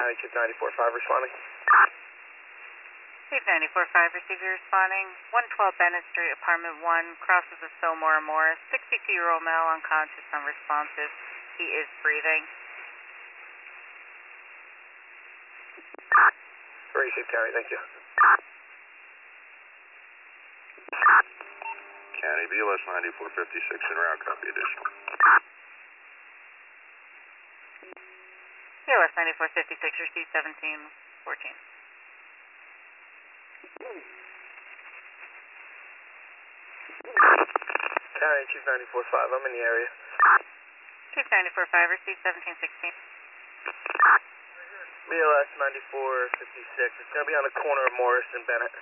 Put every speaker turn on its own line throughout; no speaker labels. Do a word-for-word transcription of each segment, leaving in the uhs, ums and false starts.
County Chief ninety-four five responding.
Chief ninety-four five, receiver responding. one twelve Bennett Street, apartment one, crosses of Fillmore and Morris. sixty-two-year-old male, unconscious, unresponsive. He is breathing.
Receive County, thank you.
County, B L S ninety-four fifty-six en route, copy additional.
B L S ninety-four fifty-six, receive seventeen fourteen.
County Chief ninety-four five, I'm in the area.
Chief ninety-four five, receive seventeen sixteen.
B L S ninety-four fifty-six, it's going to be on the corner of Morris and Bennett.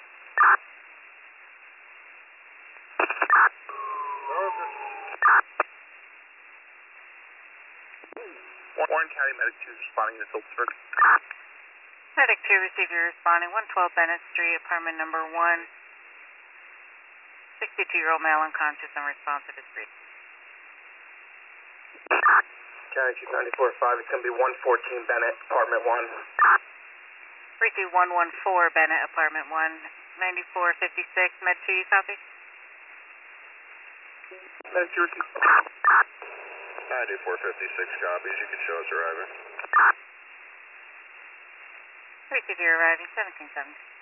Warren County Medic two responding to Phillipsburg.
Medic two, receiver responding. one twelve Bennett Street, apartment number one. sixty-two-year-old male, unconscious, unresponsive, is breathing.
County Chief ninety-four five, it's going to be one fourteen Bennett, apartment one.
Receive one one four Bennett, apartment one. ninety-four fifty-six, med two, you copy?
Medic two, receive.
ninety-four fifty-six copies, you can show us arriving.
Receive, you're arriving, seventeen seventy.